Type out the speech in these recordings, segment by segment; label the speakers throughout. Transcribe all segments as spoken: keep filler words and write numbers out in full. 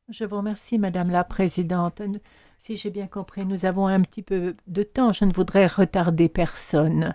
Speaker 1: Je vous remercie, Madame la Présidente. N- Si j'ai bien compris, nous avons un petit peu de temps. Je ne voudrais retarder personne.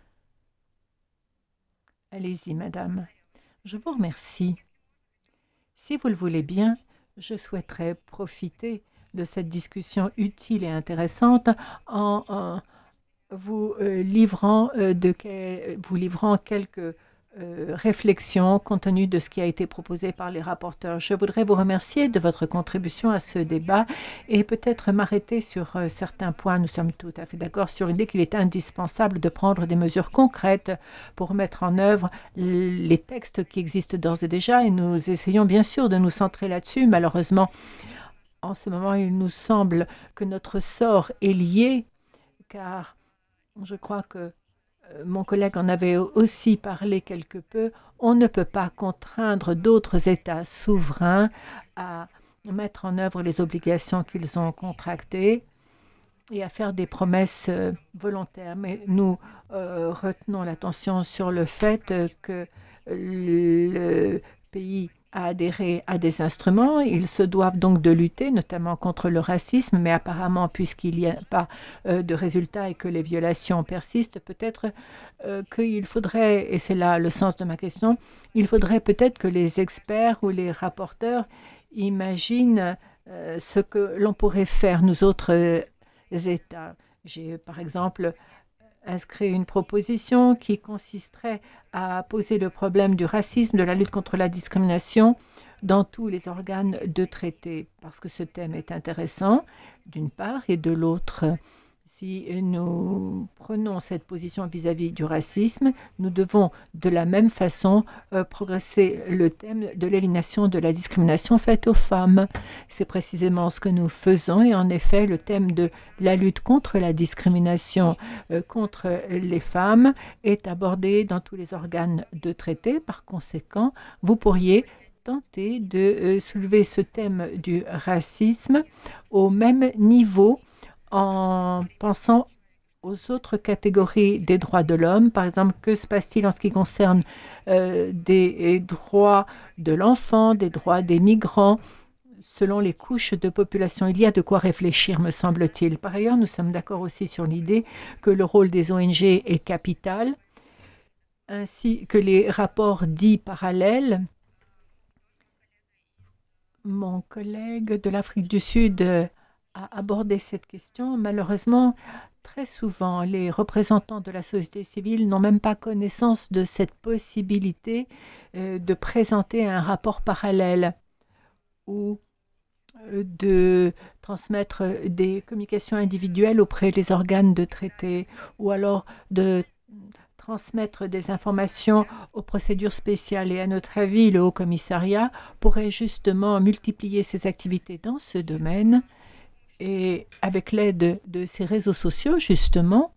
Speaker 1: Allez-y, Madame. Je vous remercie. Si vous le voulez bien, je souhaiterais profiter de cette discussion utile et intéressante en, en vous euh, livrant euh, de que- vous livrant quelques euh, réflexions compte tenu de ce qui a été proposé par les rapporteurs. Je voudrais vous remercier de votre contribution à ce débat et peut-être m'arrêter sur euh, certains points. Nous sommes tout à fait d'accord sur l'idée qu'il est indispensable de prendre des mesures concrètes pour mettre en œuvre les textes qui existent d'ores et déjà et nous essayons bien sûr de nous centrer là-dessus. Malheureusement, en ce moment, il nous semble que notre sort est lié car je crois que euh, mon collègue en avait aussi parlé quelque peu. On ne peut pas contraindre d'autres États souverains à mettre en œuvre les obligations qu'ils ont contractées et à faire des promesses euh, volontaires. Mais nous euh, retenons l'attention sur le fait euh, que le pays a adhéré à des instruments. Ils se doivent donc de lutter, notamment contre le racisme, mais apparemment, puisqu'il n'y a pas euh, de résultats et que les violations persistent, peut-être euh, qu'il faudrait, et c'est là le sens de ma question, il faudrait peut-être que les experts ou les rapporteurs imaginent euh, ce que l'on pourrait faire, nous autres euh, États. J'ai par exemple inscrit une proposition qui consisterait à poser le problème du racisme, de la lutte contre la discrimination dans tous les organes de traité, parce que ce thème est intéressant d'une part et de l'autre. Si nous prenons cette position vis-à-vis du racisme, nous devons de la même façon euh, progresser le thème de l'élimination de la discrimination faite aux femmes. C'est précisément ce que nous faisons et en effet le thème de la lutte contre la discrimination euh, contre les femmes est abordé dans tous les organes de traité. Par conséquent, vous pourriez tenter de euh, soulever ce thème du racisme au même niveau en pensant aux autres catégories des droits de l'homme. Par exemple, que se passe-t-il en ce qui concerne euh, des droits de l'enfant, des droits des migrants, selon les couches de population? Il y a de quoi réfléchir, me semble-t-il. Par ailleurs, nous sommes d'accord aussi sur l'idée que le rôle des O N G est capital, ainsi que les rapports dits parallèles. Mon collègue de l'Afrique du Sud euh, a abordé cette question. Malheureusement, très souvent, les représentants de la société civile n'ont même pas connaissance de cette possibilité euh, de présenter un rapport parallèle ou euh, de transmettre des communications individuelles auprès des organes de traité ou alors de transmettre des informations aux procédures spéciales. Et à notre avis, le Haut Commissariat pourrait justement multiplier ses activités dans ce domaine et avec l'aide de ces réseaux sociaux, justement,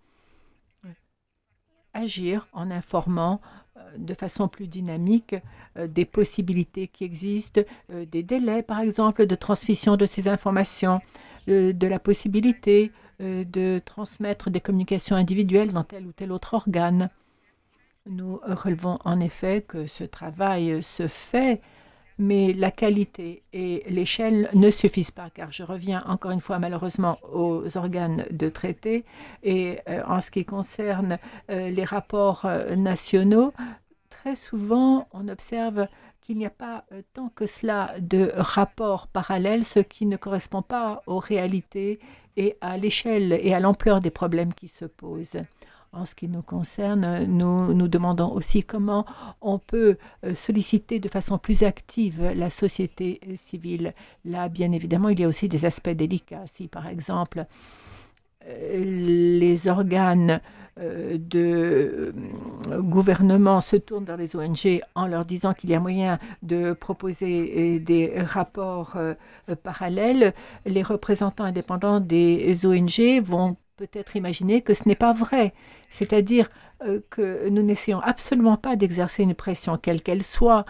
Speaker 1: agir en informant euh, de façon plus dynamique euh, des possibilités qui existent, euh, des délais par exemple de transmission de ces informations, euh, de la possibilité euh, de transmettre des communications individuelles dans tel ou tel autre organe. Nous relevons en effet que ce travail se fait, mais la qualité et l'échelle ne suffisent pas, car je reviens encore une fois malheureusement aux organes de traité et euh, en ce qui concerne euh, les rapports euh, nationaux, très souvent on observe qu'il n'y a pas euh, tant que cela de rapports parallèles, ce qui ne correspond pas aux réalités et à l'échelle et à l'ampleur des problèmes qui se posent. En ce qui nous concerne, nous nous demandons aussi comment on peut euh, solliciter de façon plus active la société civile. Là, bien évidemment, il y a aussi des aspects délicats. Si, par exemple, euh, les organes euh, de euh, gouvernement se tournent vers les O N G en leur disant qu'il y a moyen de proposer euh, des rapports euh, parallèles, les représentants indépendants des O N G vont peut-être imaginer que ce n'est pas vrai. C'est-à-dire euh, que nous n'essayons absolument pas d'exercer une pression quelle qu'elle soit,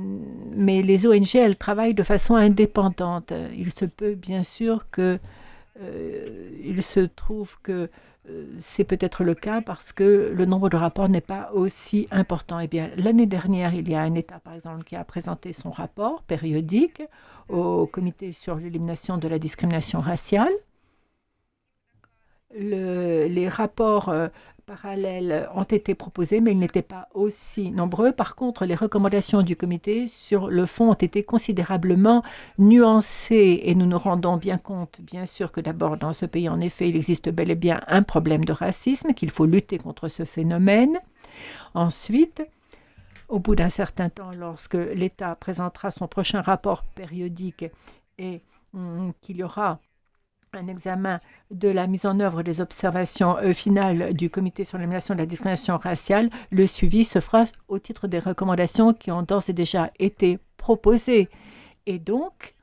Speaker 1: mais les O N G, elles travaillent de façon indépendante. Il se peut bien sûr que Euh, il se trouve que euh, c'est peut-être le cas parce que le nombre de rapports n'est pas aussi important. Eh bien, l'année dernière, il y a un État, par exemple, qui a présenté son rapport périodique au Comité sur l'élimination de la discrimination raciale. Le- les rapports euh, parallèles ont été proposés, mais ils n'étaient pas aussi nombreux. Par contre, les recommandations du comité sur le fond ont été considérablement nuancées et nous nous rendons bien compte, bien sûr, que d'abord, dans ce pays, en effet, il existe bel et bien un problème de racisme, qu'il faut lutter contre ce phénomène. Ensuite, au bout d'un certain temps, lorsque l'État présentera son prochain rapport périodique et hum, qu'il y aura un examen de la mise en œuvre des observations euh, finales du comité sur l'élimination de la discrimination raciale, le suivi se fera au titre des recommandations qui ont d'ores et déjà été proposées. Et donc,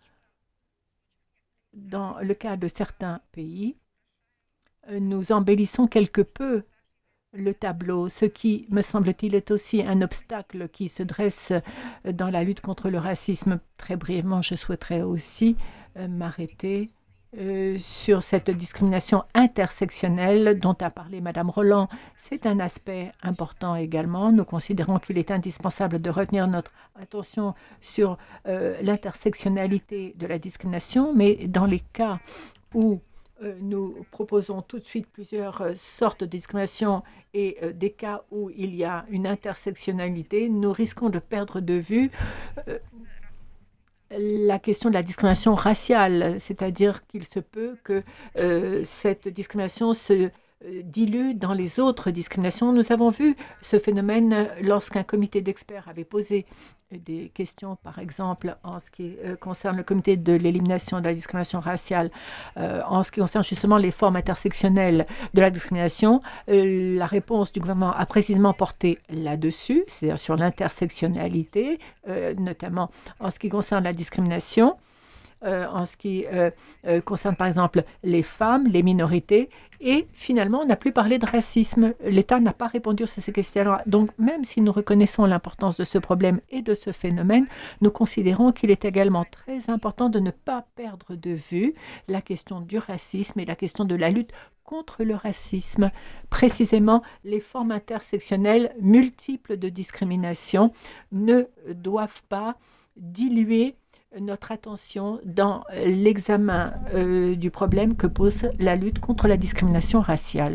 Speaker 1: dans le cas de certains pays, euh, nous embellissons quelque peu le tableau, ce qui, me semble-t-il, est aussi un obstacle qui se dresse euh, dans la lutte contre le racisme. Très brièvement, je souhaiterais aussi euh, m'arrêter euh, sur cette discrimination intersectionnelle dont a parlé Madame Roland. C'est un aspect important également. Nous considérons qu'il est indispensable de retenir notre attention sur euh, l'intersectionnalité de la discrimination, mais dans les cas où euh, nous proposons tout de suite plusieurs euh, sortes de discrimination et euh, des cas où il y a une intersectionnalité, nous risquons de perdre de vue euh, la question de la discrimination raciale, c'est-à-dire qu'il se peut que euh, cette discrimination se euh, dilue dans les autres discriminations. Nous avons vu ce phénomène lorsqu'un comité d'experts avait posé des questions, par exemple, en ce qui euh, concerne le comité de l'élimination de la discrimination raciale, euh, en ce qui concerne justement les formes intersectionnelles de la discrimination. Euh, la réponse du gouvernement a précisément porté là-dessus, c'est-à-dire sur l'intersectionnalité, euh, notamment en ce qui concerne la discrimination, euh, en ce qui euh, euh, concerne par exemple les femmes, les minorités, et finalement on n'a plus parlé de racisme. L'État n'a pas répondu sur ces questions-là. Donc même si nous reconnaissons l'importance de ce problème et de ce phénomène, nous considérons qu'il est également très important de ne pas perdre de vue la question du racisme et la question de la lutte contre le racisme, précisément les formes intersectionnelles multiples de discrimination ne doivent pas diluer notre attention dans l'examen euh, du problème que pose la lutte contre la discrimination raciale.